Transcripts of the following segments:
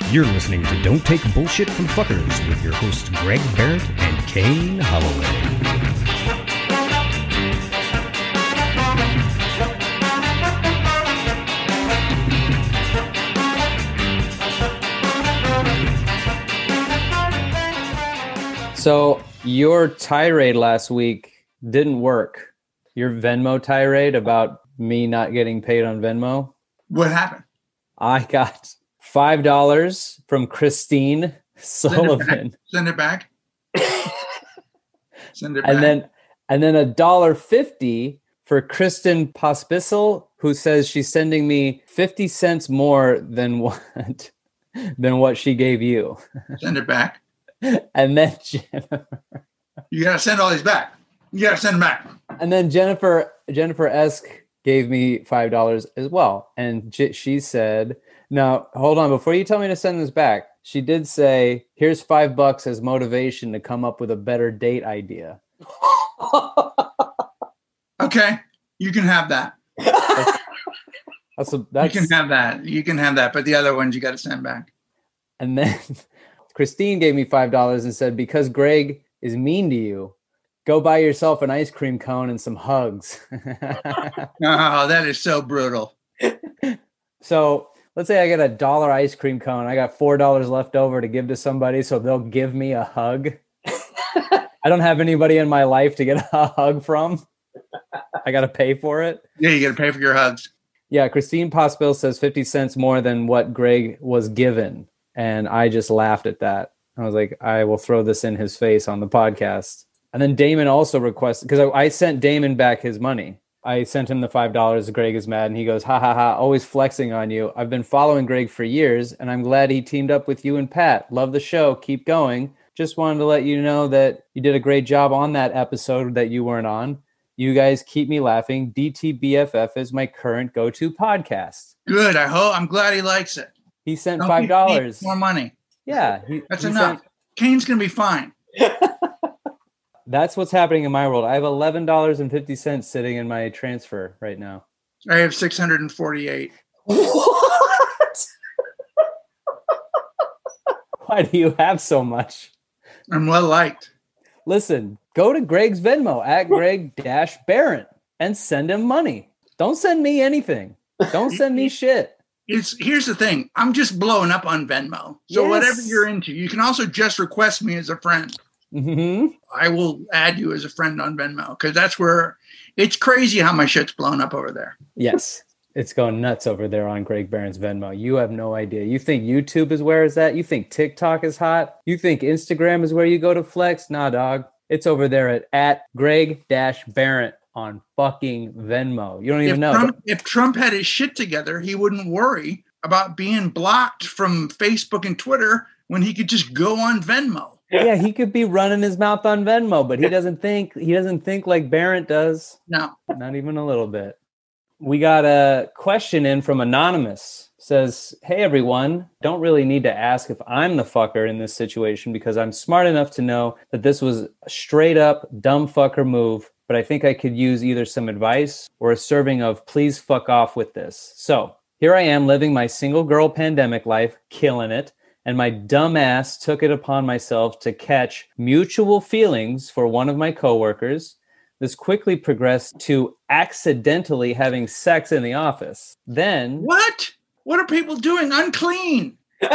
You're listening to Don't Take Bullshit from Fuckers with your hosts Greg Barrett and Kane Holloway. So your tirade last week didn't work. Your Venmo tirade about me not getting paid on Venmo. What happened? I got $5 from Christine Sullivan. Send it back. Send it back. And then $1.50 for Kristen Pospisil, who says she's sending me 50 cents more than what she gave you. Send it back. And then Jennifer. You gotta send all these back. You gotta send them back. And then Jennifer Esk gave me $5 as well. And she said, now, hold on. Before you tell me to send this back, she did say, here's $5 as motivation to come up with a better date idea. Okay. You can have that. That's you can have that. You can have that. But the other ones you got to send back. And then Christine gave me $5 and said, because Greg is mean to you, go buy yourself an ice cream cone and some hugs. Oh, that is so brutal. So let's say I get $1 ice cream cone. I got $4 left over to give to somebody, so they'll give me a hug. I don't have anybody in my life to get a hug from. I got to pay for it. Yeah, you got to pay for your hugs. Yeah, Christine Pospill says 50 cents more than what Greg was given. And I just laughed at that. I was like, I will throw this in his face on the podcast. And then Damon also requested, because I sent Damon back his money. I sent him the $5. Greg is mad. And he goes, ha, ha, ha, always flexing on you. I've been following Greg for years, and I'm glad he teamed up with you and Pat. Love the show. Keep going. Just wanted to let you know that you did a great job on that episode that you weren't on. You guys keep me laughing. DTBFF is my current go-to podcast. Good. I'm glad he likes it. He sent $5. More money. Yeah. That's enough. Kane's going to be fine. That's what's happening in my world. I have $11.50 sitting in my transfer right now. I have 648. What? Why do you have so much? I'm well liked. Listen, go to Greg's Venmo at Greg-Barrett and send him money. Don't send me anything. Don't send me shit. Here's the thing. I'm just blowing up on Venmo. So whatever you're into, you can also just request me as a friend. Mm-hmm. I will add you as a friend on Venmo because that's where it's crazy how my shit's blown up over there. Yes. It's going nuts over there on Greg Barron's Venmo. You have no idea. You think YouTube is where it's at? You think TikTok is hot? You think Instagram is where you go to flex? Nah, dog. It's over there at Greg-Barrett on fucking Venmo. You don't even know. If Trump had his shit together, he wouldn't worry about being blocked from Facebook and Twitter when he could just go on Venmo. Yeah, he could be running his mouth on Venmo, but he doesn't think like Barrett does. No. Not even a little bit. We got a question in from Anonymous. Says, hey, everyone, don't really need to ask if I'm the fucker in this situation because I'm smart enough to know that this was a straight up dumb fucker move, but I think I could use either some advice or a serving of please fuck off with this. So here I am living my single girl pandemic life, killing it, and my dumb ass took it upon myself to catch mutual feelings for one of my coworkers. This quickly progressed to accidentally having sex in the office. Then... What? What are people doing? Unclean.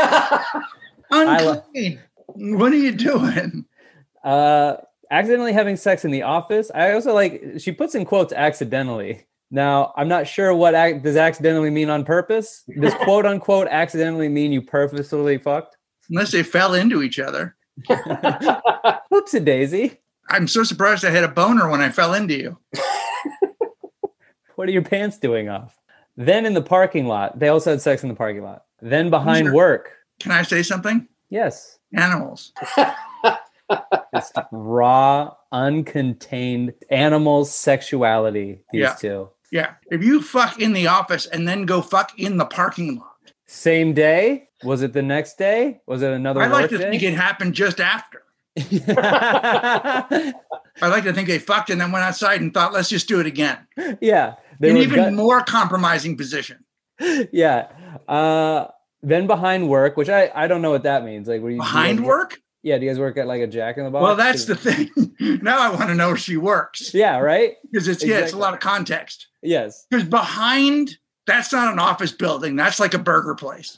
Unclean. What are you doing? Accidentally having sex in the office. I also she puts in quotes accidentally. Now, I'm not sure what does accidentally mean on purpose. Does quote unquote accidentally mean you purposefully fucked? Unless they fell into each other. Whoopsie daisy. I'm so surprised I had a boner when I fell into you. What are your pants doing off? Then in the parking lot. They also had sex in the parking lot. Then behind work. Can I say something? Yes. Animals. It's raw, uncontained animals' sexuality, these two. Yeah. If you fuck in the office and then go fuck in the parking lot. Same day? Was it the next day? Was it another work day? I like to think it happened just after. I like to think they fucked and then went outside and thought, let's just do it again. Yeah. An even more compromising position. Yeah. Then behind work, which I don't know what that means. Like, do Behind you guys work? Yeah, do you guys work at like a Jack in the Box? Well, that's the thing. Now I want to know where she works. Yeah, right? Because it's a lot of context. Yes. Because behind, that's not an office building. That's like a burger place.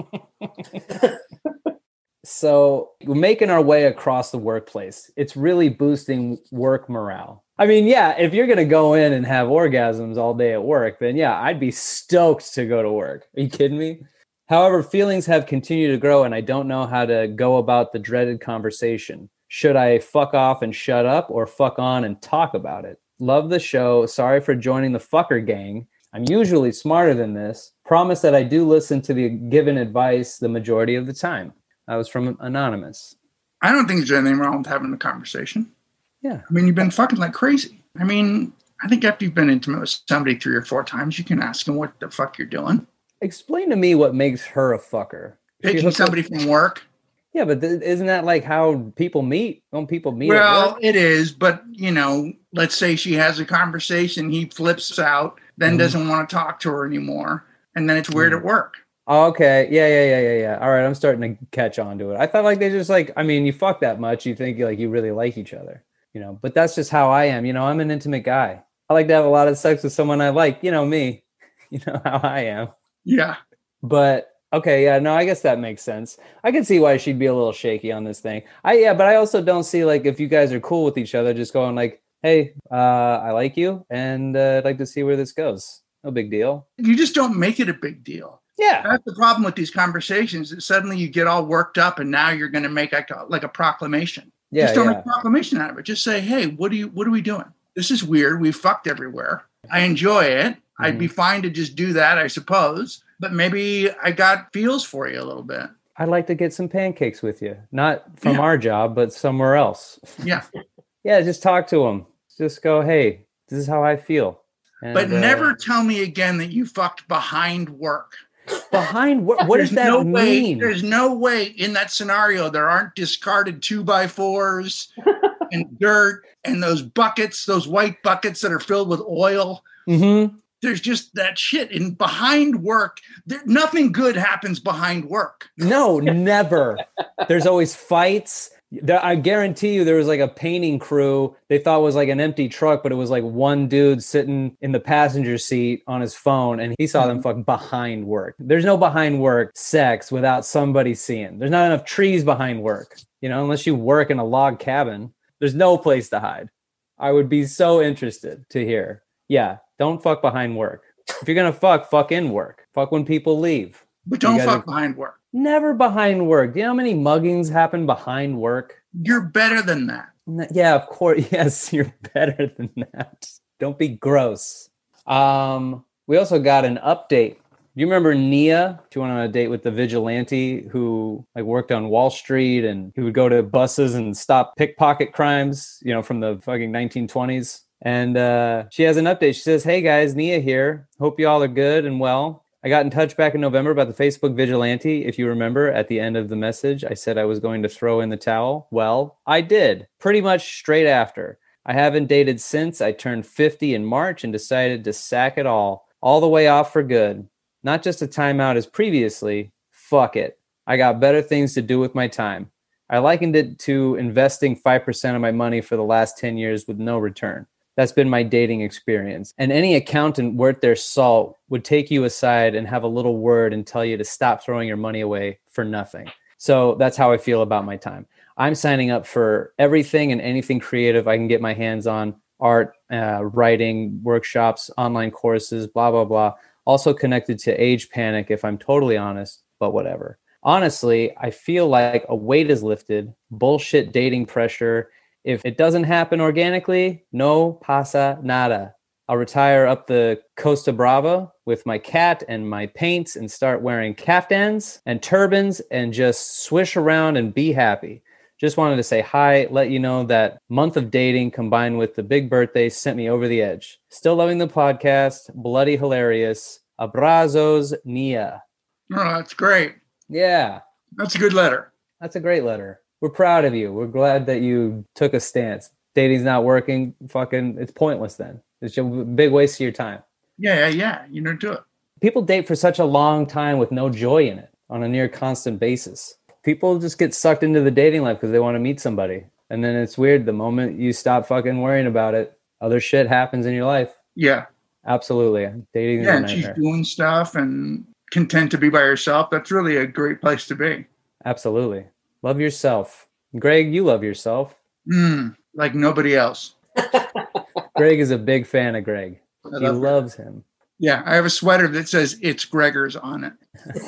So we're making our way across the workplace. It's really boosting work morale. I mean, yeah, if you're going to go in and have orgasms all day at work, then yeah, I'd be stoked to go to work. Are you kidding me? However, feelings have continued to grow, and I don't know how to go about the dreaded conversation. Should I fuck off and shut up, or fuck on and talk about it? Love the show. Sorry for joining the fucker gang. I'm usually smarter than this. Promise that I do listen to the given advice the majority of the time. That was from Anonymous. I don't think there's anything wrong with having a conversation. Yeah. I mean, you've been fucking like crazy. I mean, I think after you've been intimate with somebody 3 or 4 times, you can ask them what the fuck you're doing. Explain to me what makes her a fucker. Picking somebody from work. Yeah, but isn't that like how people meet? Don't people meet? Well, it is, but let's say she has a conversation, he flips out, then doesn't want to talk to her anymore, and then it's weird at work. Oh, okay. Yeah. All right, I'm starting to catch on to it. I thought like they just like, I mean, you fuck that much, you think like you really like each other, but that's just how I am. I'm an intimate guy. I like to have a lot of sex with someone I like, me, how I am. Yeah. But okay, yeah, no, I guess that makes sense. I can see why she'd be a little shaky on this thing. But I also don't see like if you guys are cool with each other, just going like, hey, I like you and I'd like to see where this goes. No big deal. You just don't make it a big deal. Yeah. That's the problem with these conversations, that suddenly you get all worked up and now you're going to make like a proclamation. Yeah, just don't make a proclamation out of it. Just say, hey, what are we doing? This is weird. We fucked everywhere. I enjoy it. I'd be fine to just do that, I suppose. But maybe I got feels for you a little bit. I'd like to get some pancakes with you. Not from our job, but somewhere else. Yeah. Yeah, just talk to them. Just go, hey, this is how I feel. And, but never tell me again that you fucked behind work. Behind work? What does that mean? There's no way in that scenario there aren't discarded 2x4s and dirt and those buckets, those white buckets that are filled with oil. Mm-hmm. There's just that shit. And behind work, nothing good happens behind work. No, never. There's always fights. I guarantee you there was like a painting crew they thought was like an empty truck, but it was like one dude sitting in the passenger seat on his phone, and he saw them fuck behind work. There's no behind work sex without somebody seeing. There's not enough trees behind work, unless you work in a log cabin. There's no place to hide. I would be so interested to hear. Yeah, don't fuck behind work. If you're going to fuck in work. Fuck when people leave. But don't fuck behind work. Never behind work. Do you know how many muggings happen behind work? You're better than that. Yeah, of course. Yes, you're better than that. Don't be gross. We also got an update. Do you remember Nia? She went on a date with the vigilante who worked on Wall Street, and he would go to buses and stop pickpocket crimes, from the fucking 1920s. And she has an update. She says, hey guys, Nia here. Hope you all are good and well. I got in touch back in November about the Facebook vigilante. If you remember, at the end of the message, I said I was going to throw in the towel. Well, I did. Pretty much straight after. I haven't dated since. I turned 50 in March and decided to sack it all the way off for good. Not just a timeout as previously. Fuck it. I got better things to do with my time. I likened it to investing 5% of my money for the last 10 years with no return. That's been my dating experience. And any accountant worth their salt would take you aside and have a little word and tell you to stop throwing your money away for nothing. So that's how I feel about my time. I'm signing up for everything and anything creative I can get my hands on. Art, writing, workshops, online courses, blah, blah, blah. Also connected to age panic, if I'm totally honest, but whatever. Honestly, I feel like a weight is lifted, bullshit dating pressure. If it doesn't happen organically, no pasa nada. I'll retire up the Costa Brava with my cat and my paints and start wearing kaftans and turbans and just swish around and be happy. Just wanted to say hi, let you know that month of dating combined with the big birthday sent me over the edge. Still loving the podcast. Bloody hilarious. Abrazos, Nia. Oh, that's great. Yeah. That's a good letter. That's a great letter. We're proud of you. We're glad that you took a stance. Dating's not working. It's pointless then. It's a big waste of your time. Yeah. You don't do it. People date for such a long time with no joy in it. on a near constant basis. People just get sucked into the dating life because they want to meet somebody. And then it's weird. The moment you stop fucking worrying about it, other shit happens in your life. Yeah. Absolutely. Dating is a and she's nightmare. doing stuff and content to be by herself. That's really a great place to be. Absolutely. Love yourself. Greg, you love yourself. Like nobody else. Greg is a big fan of Greg. I He love loves him. Yeah, I have a sweater that says "It's Gregor's" on it.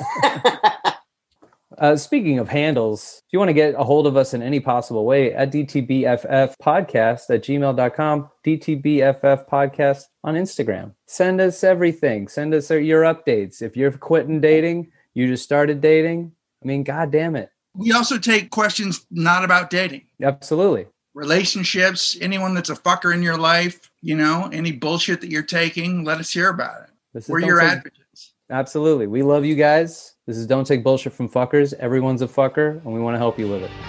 Speaking of handles, if you want to get a hold of us in any possible way, at dtbffpodcast@gmail.com, dtbffpodcast on Instagram. Send us everything. Send us your updates. If you're quitting dating, you just started dating, I mean, God damn it. We also take questions not about dating. Absolutely. Relationships, anyone that's a fucker in your life, any bullshit that you're taking, let us hear about it. We're your advocates. Absolutely. We love you guys. This is Don't Take Bullshit from Fuckers. Everyone's a fucker, and we want to help you with it.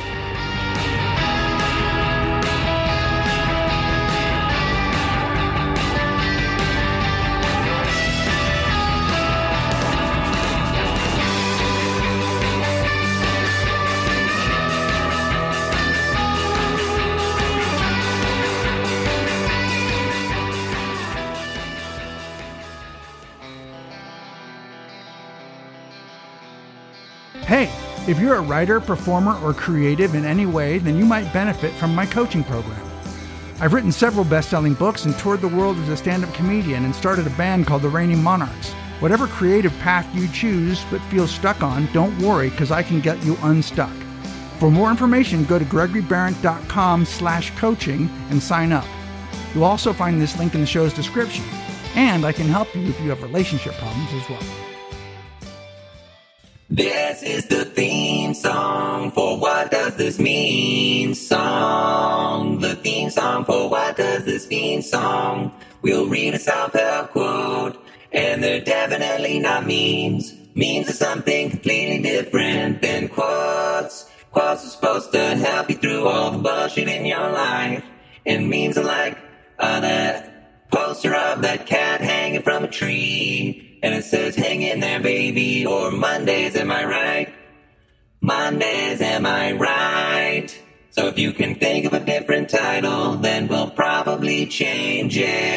Hey, if you're a writer, performer, or creative in any way, then you might benefit from my coaching program. I've written several best-selling books and toured the world as a stand-up comedian and started a band called the Reigning Monarchs. Whatever creative path you choose but feel stuck on, don't worry, because I can get you unstuck. For more information, go to gregorybarrett.com/coaching and sign up. You'll also find this link in the show's description. And I can help you if you have relationship problems as well. This is the theme song for What Does This Mean song. The theme song for What Does This Mean song. We'll read a self-help quote, and they're definitely not memes. Memes are something completely different than quotes. Quotes are supposed to help you through all the bullshit in your life. And memes are like that poster of that cat hanging from a tree. And it says, hang in there, baby, or Mondays, am I right? Mondays, am I right? So if you can think of a different title, then we'll probably change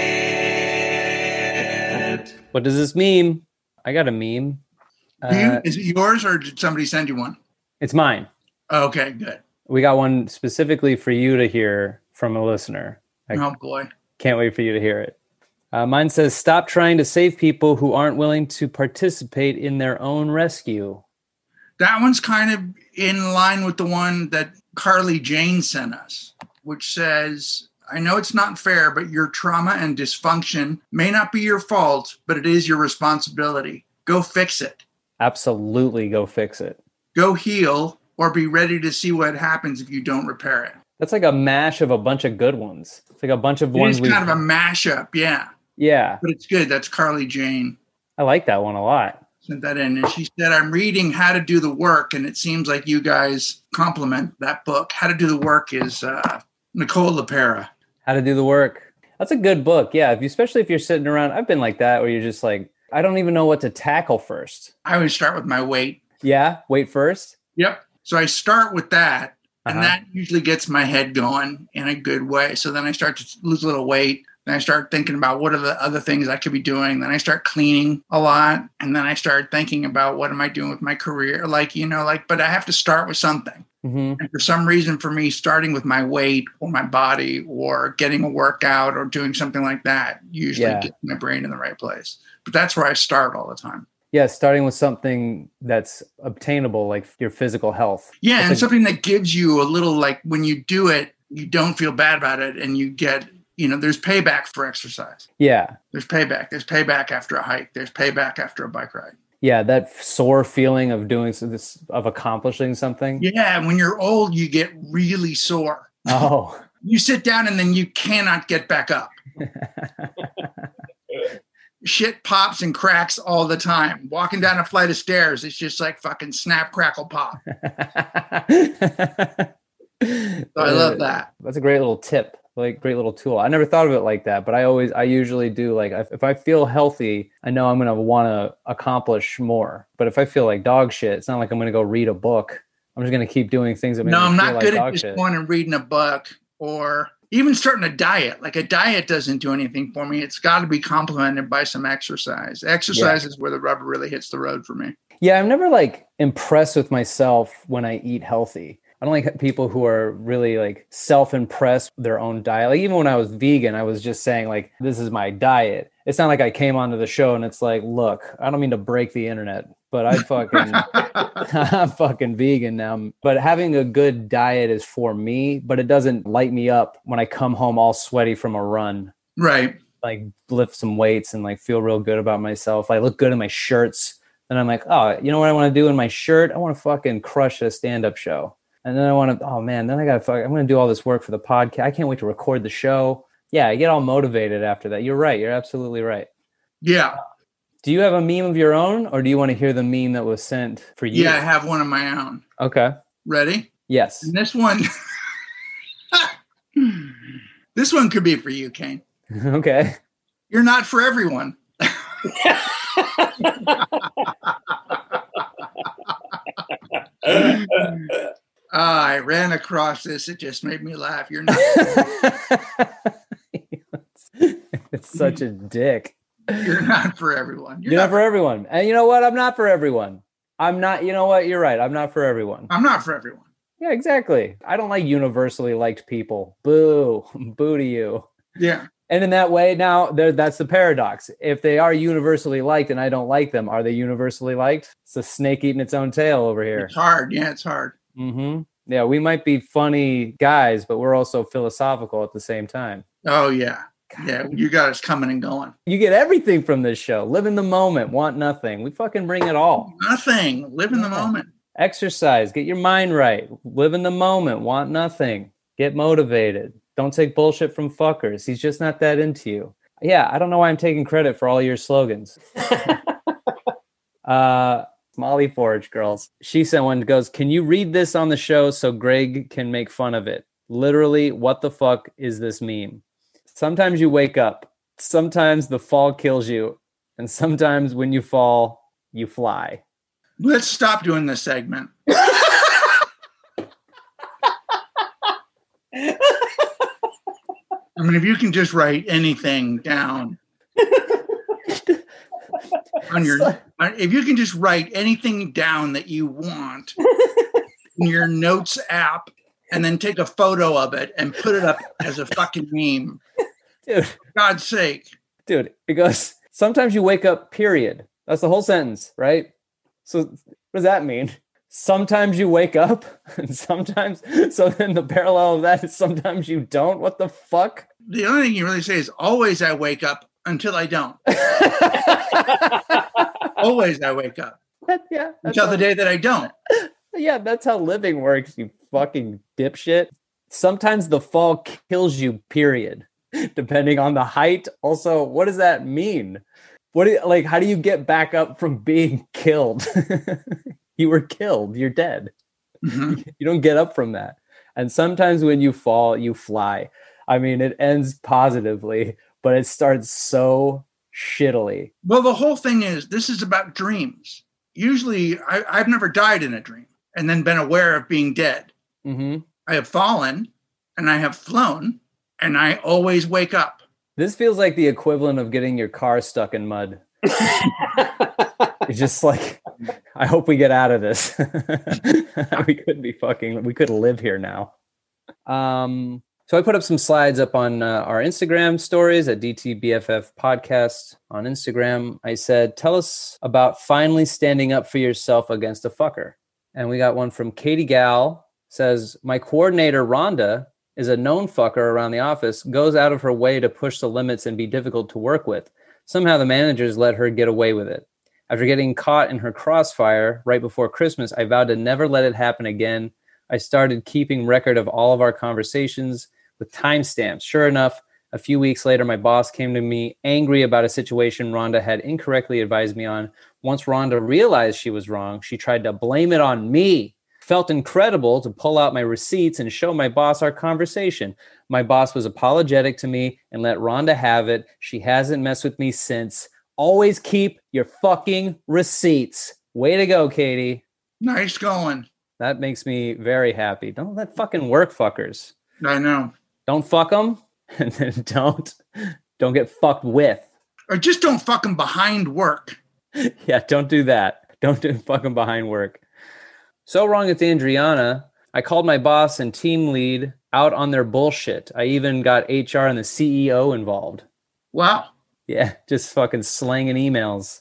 it. What does this mean? I got a meme. Is it yours or did somebody send you one? It's mine. Okay, good. We got one specifically for you to hear from a listener. Oh, boy. Can't wait for you to hear it. Mine says, stop trying to save people who aren't willing to participate in their own rescue. That one's kind of in line with the one that Carly Jane sent us, which says, I know it's not fair, but your trauma and dysfunction may not be your fault, but it is your responsibility. Go fix it. Absolutely go fix it. Go heal or be ready to see what happens if you don't repair it. That's like a mash of a bunch of good ones. It's like a bunch of ones. It's kind of a mashup, yeah. Yeah. But it's good. That's Carly Jane. I like that one a lot. Sent that in. And she said, I'm reading How to Do the Work. And it seems like you guys compliment that book. How to Do the Work is Nicole LaPera. How to Do the Work. That's a good book. Yeah. Especially if you're sitting around. I've been like that where you're just like, I don't even know what to tackle first. I always start with my weight. Yeah. Weight first. Yep. So I start with that. And that usually gets my head going in a good way. So then I start to lose a little weight. Then I start thinking about what are the other things I could be doing. Then I start cleaning a lot. And then I start thinking about what am I doing with my career? But I have to start with something. Mm-hmm. And for some reason, for me, starting with my weight or my body or getting a workout or doing something like that usually gets my brain in the right place. But that's where I start all the time. Yeah, starting with something that's obtainable, like your physical health. Yeah, and something that gives you a little, like when you do it, you don't feel bad about it and you get, there's payback for exercise. Yeah. There's payback. There's payback after a hike. There's payback after a bike ride. Yeah, that sore feeling of of accomplishing something. Yeah, when you're old, you get really sore. Oh. You sit down and then you cannot get back up. Shit pops and cracks all the time. Walking down a flight of stairs, it's just like fucking snap, crackle, pop. So I love that. That's a great little tip. like great little tool. I never thought of it like that, but I usually do like if I feel healthy, I know I'm gonna want to accomplish more. But if I feel like dog shit, it's not like I'm gonna go read a book. I'm just gonna keep doing things that make me I'm feel not like good dog at just shit. going and reading a book or even starting a diet. Like a diet doesn't do anything for me. It's got to be complemented by some exercise. Exercise is where the rubber really hits the road for me. Yeah, I'm never like impressed with myself when I eat healthy. I don't like people who are really like self-impressed with their own diet. Like even when I was vegan, I was just saying like, this is my diet. It's not like I came onto the show and it's like, look, I don't mean to break the internet, but I'm fucking vegan now. But having a good diet is for me, but it doesn't light me up when I come home all sweaty from a run. Right. Like lift some weights and like feel real good about myself. I look good in my shirts. And I'm like, oh, you know what I want to do in my shirt? I want to fucking crush a stand-up show. And then I want to, oh man, then I'm going to do all this work for the podcast. I can't wait to record the show. Yeah, I get all motivated after that. You're right. You're absolutely right. Yeah. Do you have a meme of your own, or do you want to hear the meme that was sent for you? Yeah, I have one of my own. Okay. Ready? Yes. And this one, this one could be for you, Kane. Okay. You're not for everyone. I ran across this. It just made me laugh. You're not. It's such a dick. You're not for everyone. You're not for everyone. And you know what? I'm not for everyone. I'm not. You know what? You're right. I'm not for everyone. I'm not for everyone. Yeah, exactly. I don't like universally liked people. Boo. Boo to you. Yeah. And in that way, now that's the paradox. If they are universally liked and I don't like them, are they universally liked? It's a snake eating its own tail over here. It's hard. Yeah, it's hard. Mm-hmm. Yeah, we might be funny guys, but we're also philosophical at the same time. Oh, yeah. Yeah, you got us coming and going. You get everything from this show. Live in the moment, want nothing. We fucking bring it all. Nothing. Live in the moment. Exercise, get your mind right. Live in the moment, want nothing. Get motivated. Don't take bullshit from fuckers. He's just not that into you. Yeah, I don't know why I'm taking credit for all your slogans. Molly Forge girls. She sent one that goes, can you read this on the show so Greg can make fun of it? Literally, what the fuck is this meme? Sometimes you wake up. Sometimes the fall kills you. And sometimes when you fall, you fly. Let's stop doing this segment. I mean, if you can just write anything down on your, if you can just write anything down that you want in your notes app and then take a photo of it and put it up as a fucking meme. Dude. For God's sake. Dude, it goes, sometimes you wake up, period. That's the whole sentence, right? So what does that mean? Sometimes you wake up and sometimes, so then the parallel of that is sometimes you don't. What the fuck? The only thing you really say is always I wake up until I don't. Always I wake up. Yeah. Until the day that I don't. Yeah, that's how living works, you fucking dipshit. Sometimes the fall kills you, period. Depending on the height. Also, what does that mean? How do you get back up from being killed? You were killed. You're dead. Mm-hmm. You don't get up from that. And sometimes when you fall, you fly. I mean, it ends positively, but it starts so shittily. Well, the whole thing is, this is about dreams. Usually, I've never died in a dream and then been aware of being dead. Mm-hmm. I have fallen and I have flown and I always wake up. This feels like the equivalent of getting your car stuck in mud. It's just like, I hope we get out of this. We could live here now. So I put up some slides up on our Instagram stories at DTBFF Podcast on Instagram. I said, tell us about finally standing up for yourself against a fucker. And we got one from Katie Gal, says, my coordinator, Rhonda, is a known fucker around the office, goes out of her way to push the limits and be difficult to work with. Somehow the managers let her get away with it. After getting caught in her crossfire right before Christmas, I vowed to never let it happen again. I started keeping record of all of our conversations with timestamps. Sure enough, a few weeks later, my boss came to me angry about a situation Rhonda had incorrectly advised me on. Once Rhonda realized she was wrong, she tried to blame it on me. Felt incredible to pull out my receipts and show my boss our conversation. My boss was apologetic to me and let Rhonda have it. She hasn't messed with me since. Always keep your fucking receipts. Way to go, Katie. Nice going. That makes me very happy. Don't let fucking work fuckers. I know. Don't fuck them, and then don't get fucked with. Or just don't fuck them behind work. Yeah, don't do that. Don't do fucking behind work. So wrong, it's Andriana. I called my boss and team lead out on their bullshit. I even got HR and the CEO involved. Wow. Yeah, just fucking slanging emails.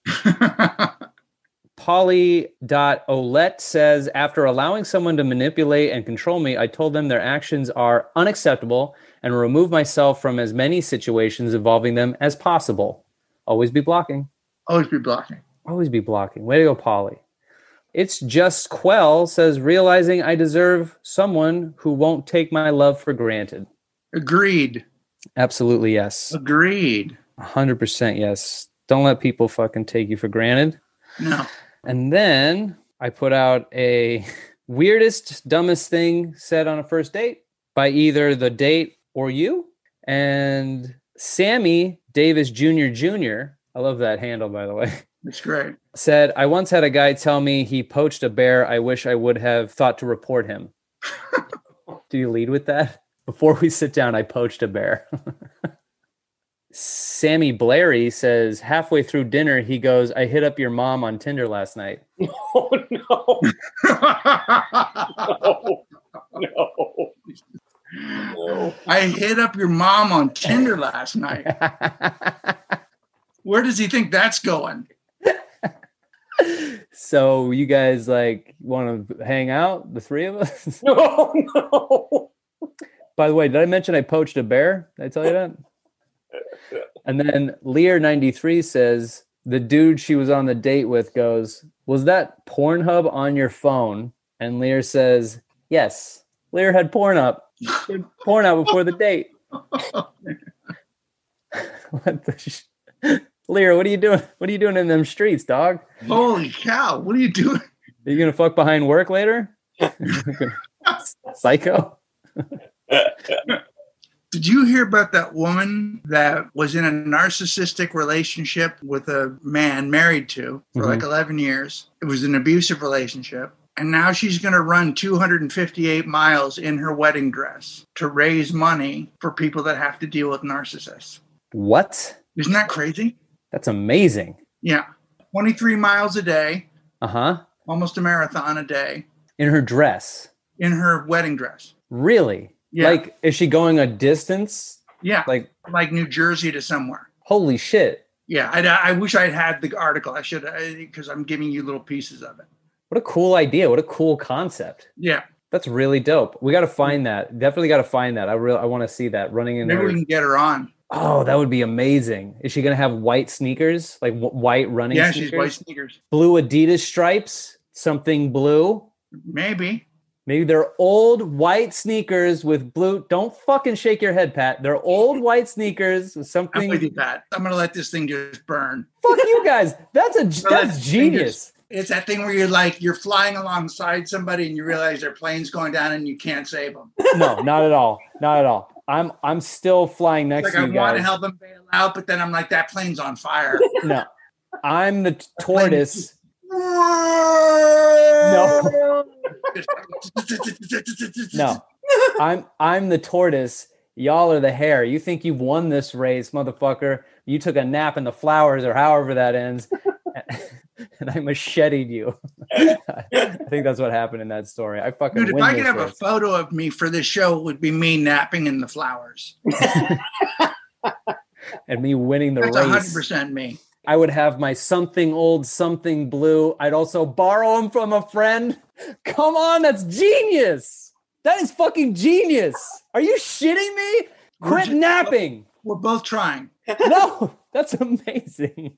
Polly.Olette says, after allowing someone to manipulate and control me, I told them their actions are unacceptable and remove myself from as many situations involving them as possible. Always be blocking. Always be blocking. Always be blocking. Way to go, Polly. It's Just Quell says, realizing I deserve someone who won't take my love for granted. Agreed. Absolutely, yes. Agreed. 100% yes. Don't let people fucking take you for granted. No. And then I put out a weirdest, dumbest thing said on a first date by either the date or you. And Sammy Davis Jr., I love that handle, by the way. That's great. Said, I once had a guy tell me he poached a bear. I wish I would have thought to report him. Do you lead with that? Before we sit down, I poached a bear. Sammy Blairy says, halfway through dinner, he goes, I hit up your mom on Tinder last night. Oh, no. No. I hit up your mom on Tinder last night. Where does he think that's going? So you guys like want to hang out, the three of us? No. By the way, did I mention I poached a bear? Did I tell you that? And then Lear93 says, the dude she was on the date with goes, was that Pornhub on your phone? And Lear says, yes. Lear had porn up. She had porn out before the date. What the Lear, what are you doing? What are you doing in them streets, dog? Holy cow. What are you doing? Are you going to fuck behind work later? Psycho. Did you hear about that woman that was in a narcissistic relationship with a man married to for like 11 years? It was an abusive relationship. And now she's going to run 258 miles in her wedding dress to raise money for people that have to deal with narcissists. What? Isn't that crazy? That's amazing. Yeah. 23 miles a day. Uh-huh. Almost a marathon a day. In her dress. In her wedding dress. Really? Yeah. Like, is she going a distance? Yeah. Like New Jersey to somewhere. Holy shit. Yeah. I wish I'd had the article. I should, because I'm giving you little pieces of it. What a cool idea. What a cool concept. Yeah. That's really dope. We got to find that. Definitely got to find that. I want to see that running in Maybe there. we can get her on. Oh, that would be amazing. Is she going to have white sneakers? Like white running sneakers? Yeah, she's white sneakers. Blue Adidas stripes? Something blue? Maybe. Maybe they're old white sneakers with blue. Don't fucking shake your head, Pat. They're old white sneakers with something. I'm with you, Pat. I'm going to let this thing just burn. Fuck you guys. That's genius. It's that thing where you're flying alongside somebody and you realize their plane's going down and you can't save them. No, not at all. Not at all. I'm still flying next to you guys. I want to help them bail out, but then I'm like, that plane's on fire. No, I'm the tortoise. No, I'm the tortoise. Y'all are the hare. You think you've won this race, motherfucker. You took a nap in the flowers or however that ends. And I macheted you. I think that's what happened in that story. I fucking Dude, if I could have a photo of me for this show, it would be me napping in the flowers. And me winning the That's race. 100% me. I would have my something old, something blue. I'd also borrow them from a friend. Come on, that's genius. That is fucking genius. Are you shitting me? Quit napping. We're both trying. No, that's amazing.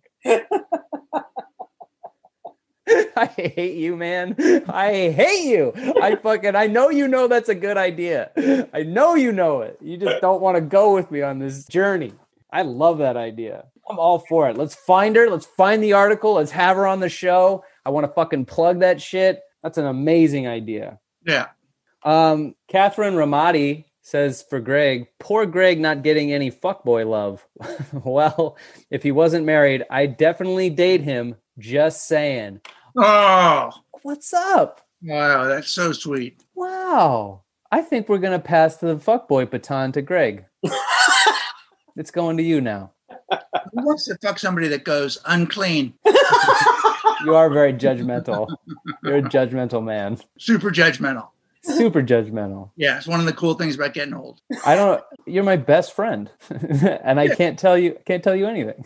I hate you, man. I hate you. I know you know that's a good idea. I know you know it. You just don't want to go with me on this journey. I love that idea. I'm all for it. Let's find her. Let's find the article. Let's have her on the show. I want to fucking plug that shit. That's an amazing idea. Yeah. Catherine Ramadi says for Greg, poor Greg not getting any fuckboy love. Well, if he wasn't married, I'd definitely date him. Just saying. Oh, What's up? wow, that's so sweet. Wow. I think we're going to pass the fuckboy baton to Greg. It's going to you now. Who wants to fuck somebody that goes unclean? You are very judgmental. You're a judgmental man. Super judgmental. Super judgmental. Yeah, it's one of the cool things about getting old. You're my best friend. And I can't tell you anything.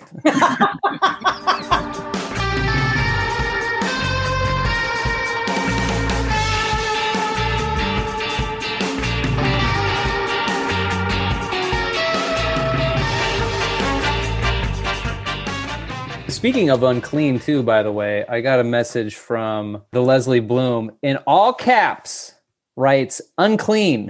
Speaking of unclean, too, by the way, I got a message from the Leslie Bloom in all caps, writes unclean.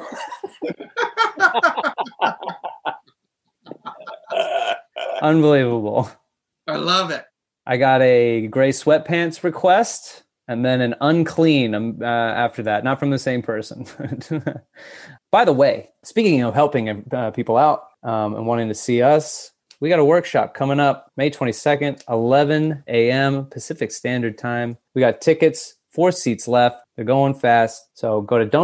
Unbelievable. I love it. I got a gray sweatpants request and then an unclean after that, not from the same person. By the way, speaking of helping people out and wanting to see us, we got a workshop coming up May 22nd, 11 a.m. Pacific Standard Time. We got tickets, 4 seats left. They're going fast. So go to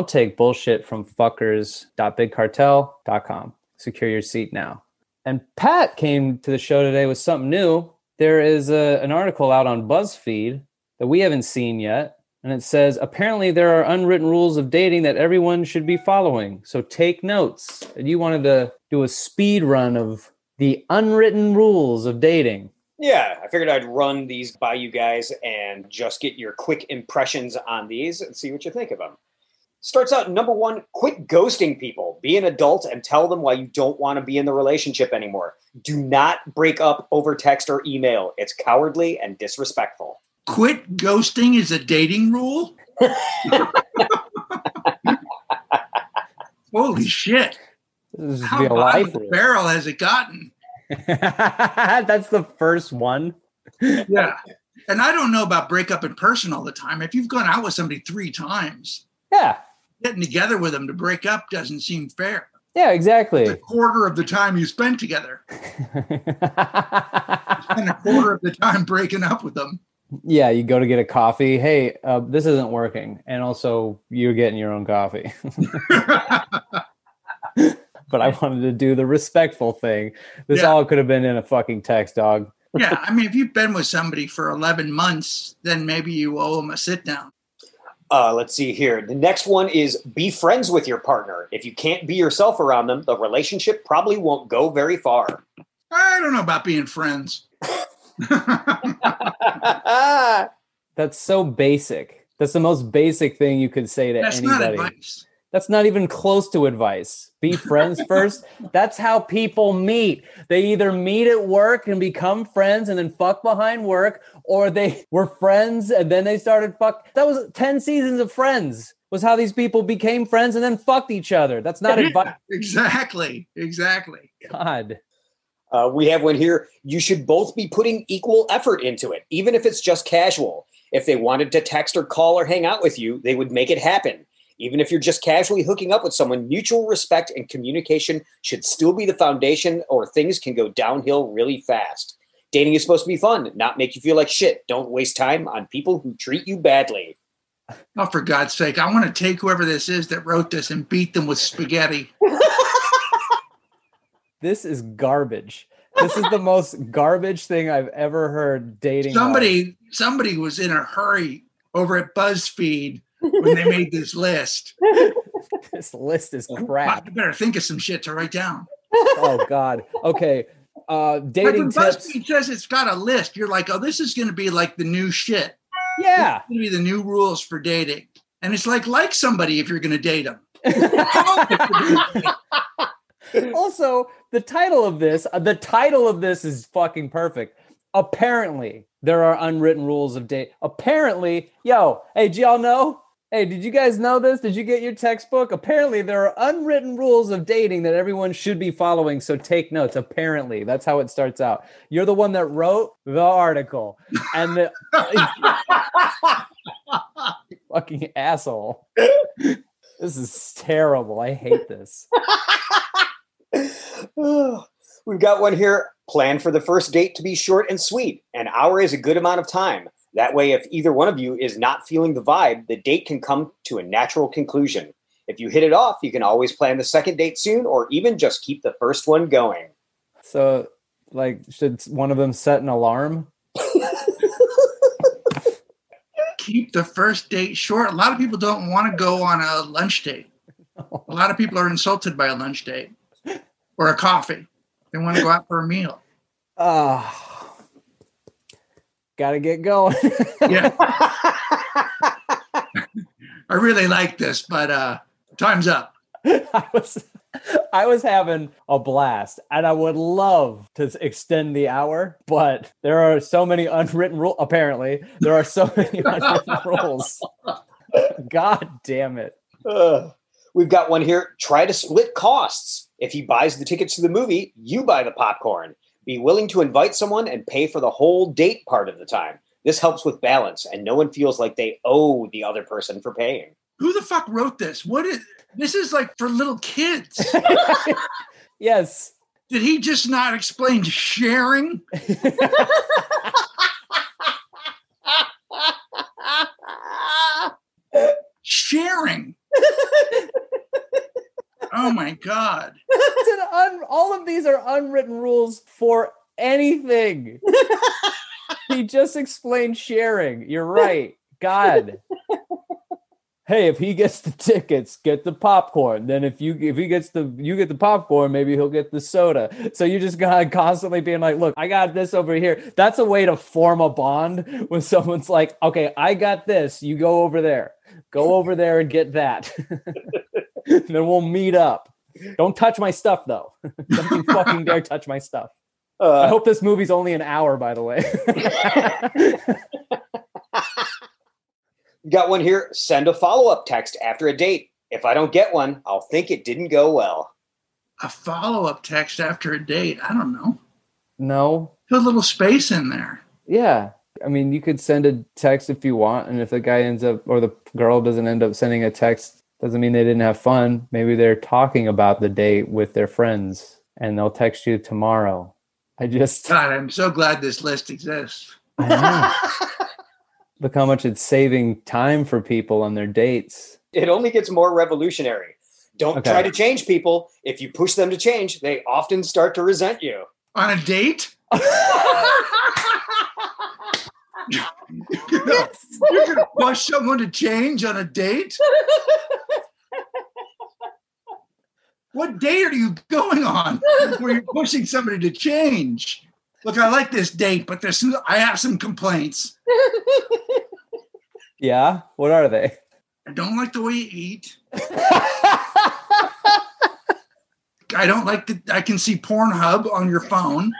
don'ttakebullshitfromfuckers.bigcartel.com. Secure your seat now. And Pat came to the show today with something new. There is an article out on BuzzFeed that we haven't seen yet. And it says, apparently there are unwritten rules of dating that everyone should be following. So take notes. And you wanted to do a speed run of the unwritten rules of dating. Yeah, I figured I'd run these by you guys and just get your quick impressions on these and see what you think of them. Starts out number 1, quit ghosting people. Be an adult and tell them why you don't want to be in the relationship anymore. Do not break up over text or email. It's cowardly and disrespectful. Quit ghosting is a dating rule? Holy shit. This is How be a bottom life of the rule. barrel has it gotten? That's the first one. Yeah. And I don't know about break up in person all the time. If you've gone out with somebody 3 times, Yeah. getting together with them to break up doesn't seem fair. Yeah, exactly. A quarter of the time you spend together, and a quarter of the time breaking up with them. Yeah, you go to get a coffee. Hey, this isn't working. And also, you're getting your own coffee. But I wanted to do the respectful thing. This all could have been in a fucking text, dog. Yeah, I mean, if you've been with somebody for 11 months, then maybe you owe them a sit down. Let's see here. The next one is be friends with your partner. If you can't be yourself around them, the relationship probably won't go very far. I don't know about being friends. That's so basic. That's the most basic thing you could say to That's anybody. not advice. That's not even close to advice. Be friends first. That's how people meet. They either meet at work and become friends and then fuck behind work, or they were friends and then they started fuck. That was 10 seasons of Friends was how these people became friends and then fucked each other. That's not advice. Exactly. God. We have one here. You should both be putting equal effort into it, even if it's just casual. If they wanted to text or call or hang out with you, they would make it happen. Even if you're just casually hooking up with someone, mutual respect and communication should still be the foundation, or things can go downhill really fast. Dating is supposed to be fun, not make you feel like shit. Don't waste time on people who treat you badly. Oh, for God's sake, I want to take whoever this is that wrote this and beat them with spaghetti. This is garbage. This is the most garbage thing I've ever heard dating. Somebody was in a hurry over at BuzzFeed when they made this list. This list is crap. I better think of some shit to write down. Oh, God. Okay. Like Dating when tips. BuzzFeed says it's got a list, you're like, oh, this is going to be like the new shit. Yeah. It's going to be the new rules for dating. And it's like somebody if you're going to date them. Also, the title of this is fucking perfect. Apparently, there are unwritten rules of date. Apparently, hey, did y'all know? Hey, did you guys know this? Did you get your textbook? Apparently, there are unwritten rules of dating that everyone should be following, so take notes. Apparently, that's how it starts out. You're the one that wrote the article. And the fucking asshole. This is terrible. I hate this. We've got one here. Plan for the first date to be short and sweet. An hour is a good amount of time. That way, if either one of you is not feeling the vibe, the date can come to a natural conclusion. If you hit it off, you can always plan the second date soon, or even just keep the first one going. So, like, should one of them set an alarm? Keep the first date short. A lot of people don't want to go on a lunch date. A lot of people are insulted by a lunch date or a coffee. They want to go out for a meal. Gotta get going. Yeah. I really like this, but time's up. I was having a blast, and I would love to extend the hour, but there are so many unwritten rules. Apparently, there are so many unwritten rules. God damn it. We've got one here. Try to split costs. If he buys the tickets to the movie, you buy the popcorn. Be willing to invite someone and pay for the whole date part of the time. This helps with balance, and no one feels like they owe the other person for paying. Who the fuck wrote this? This is like for little kids. Yes. Did he just not explain sharing? Sharing. Oh my God. All of these are unwritten rules for anything. He just explained sharing. You're right. God. Hey, if he gets the tickets, get the popcorn. Then if he gets you get the popcorn, maybe he'll get the soda. So you just gotta constantly being like, look, I got this over here. That's a way to form a bond when someone's like, okay, I got this. You go over there. Go over there and get that. Then we'll meet up. Don't touch my stuff, though. Don't you fucking dare touch my stuff. I hope this movie's only an hour, by the way. Got one here. Send a follow-up text after a date. If I don't get one, I'll think it didn't go well. A follow-up text after a date? I don't know. No. Put a little space in there. Yeah. I mean, you could send a text if you want, and if the guy ends up, or the girl doesn't end up sending a text, doesn't mean they didn't have fun. Maybe they're talking about the date with their friends, and they'll text you tomorrow. God, I'm so glad this list exists. I know. Look how much it's saving time for people on their dates. It only gets more revolutionary. Don't try to change people. If you push them to change, they often start to resent you. On a date? You're going to push someone to change on a date? What date are you going on where you're pushing somebody to change? Look, I like this date, but I have some complaints. Yeah? What are they? I don't like the way you eat. I don't like that I can see Pornhub on your phone.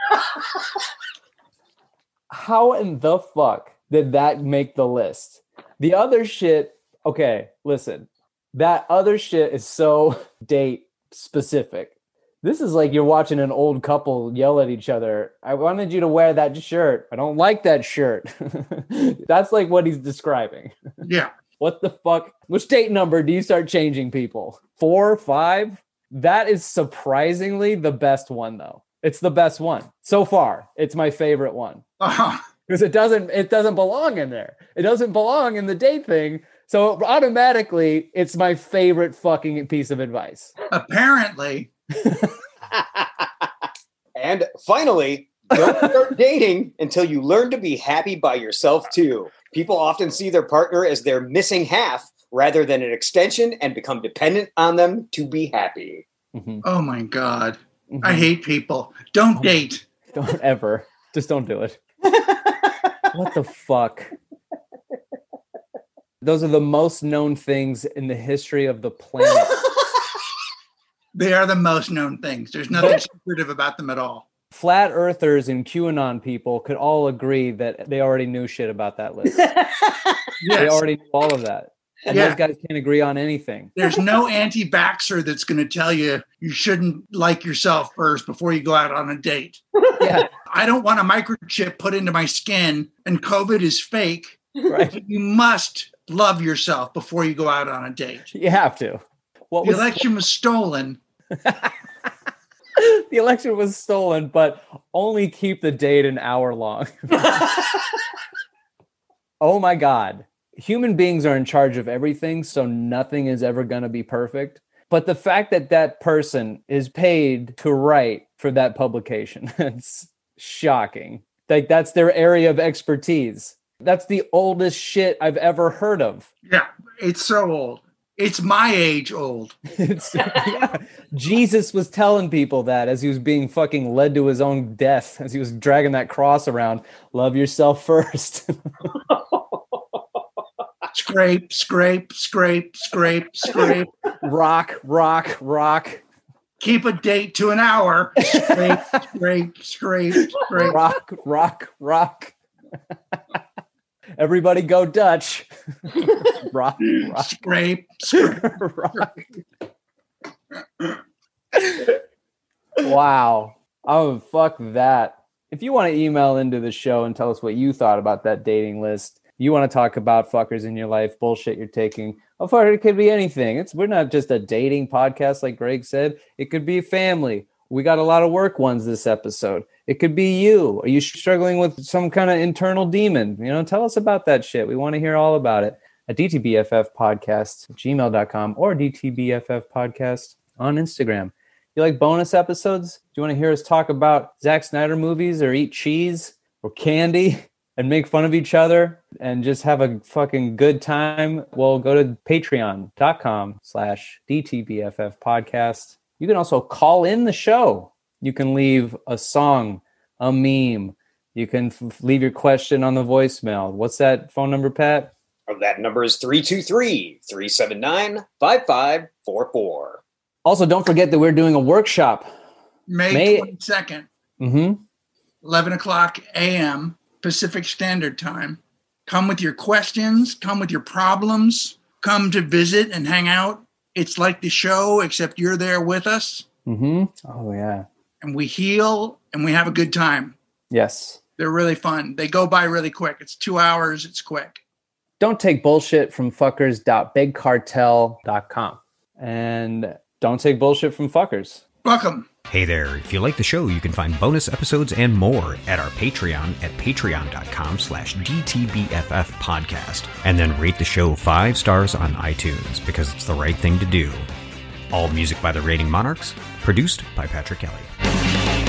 How in the fuck did that make the list? The other shit, okay, listen. That other shit is so date specific. This is like you're watching an old couple yell at each other. I wanted you to wear that shirt. I don't like that shirt. That's like what he's describing. Yeah. What the fuck? Which date number do you start changing people? 4, 5? That is surprisingly the best one, though. It's the best one. So far, it's my favorite one. Because it doesn't belong in there. It doesn't belong in the date thing. So automatically, it's my favorite fucking piece of advice. Apparently. And finally, don't start dating until you learn to be happy by yourself too. People often see their partner as their missing half rather than an extension and become dependent on them to be happy. Mm-hmm. Oh my God. Mm-hmm. I hate people. Don't date. Don't ever. Just don't do it. What the fuck? Those are the most known things in the history of the planet. They are the most known things. There's nothing secretive about them at all. Flat earthers and QAnon people could all agree that they already knew shit about that list. Yes. They already knew all of that. And those guys can't agree on anything. There's no anti-vaxxer that's going to tell you shouldn't like yourself first before you go out on a date. Yeah. I don't want a microchip put into my skin and COVID is fake. Right. You must love yourself before you go out on a date. You have to. What The was election was stolen. the election was stolen, but only keep the date an hour long. Oh my God. Human beings are in charge of everything, so nothing is ever going to be perfect. But the fact that that person is paid to write for that publication, it's shocking. Like, that's their area of expertise. That's the oldest shit I've ever heard of. Yeah, it's so old. It's my age old. Yeah. Jesus was telling people that as he was being fucking led to his own death, as he was dragging that cross around. Love yourself first. Scrape, scrape, scrape, scrape, scrape. Rock, rock, rock. Keep a date to an hour. Scrape, scrape, scrape, scrape. Rock, rock, rock. Everybody go Dutch. Rock, rock, Scrape, scrape. rock. Wow. Oh, fuck that. If you want to email into the show and tell us what you thought about that dating list, you want to talk about fuckers in your life, bullshit you're taking. Oh, fuck, it could be anything. We're not just a dating podcast, like Greg said. It could be family. We got a lot of work ones this episode. It could be you. Are you struggling with some kind of internal demon? Tell us about that shit. We want to hear all about it at dtbffpodcast@gmail.com or dtbffpodcast on Instagram. You like bonus episodes? Do you want to hear us talk about Zack Snyder movies or eat cheese or candy and make fun of each other and just have a fucking good time? Well, go to patreon.com/dtbffpodcast. You can also call in the show. You can leave a song, a meme. You can leave your question on the voicemail. What's that phone number, Pat? That number is 323-379-5544. Also, don't forget that we're doing a workshop. May 22nd, Mm-hmm. 11 o'clock a.m. Pacific Standard Time. Come with your questions. Come with your problems. Come to visit and hang out. It's like the show, except you're there with us. Mm-hmm. Oh, yeah. And we heal and we have a good time. Yes. They're really fun. They go by really quick. It's 2 hours. It's quick. Don't take bullshit from fuckers.bigcartel.com. And don't take bullshit from fuckers. Welcome. Hey there, if you like the show, you can find bonus episodes and more at our Patreon at patreon.com/DTBFF podcast. And then rate the show 5 stars on iTunes because it's the right thing to do. All music by the Rating Monarchs, produced by Patrick Kelly.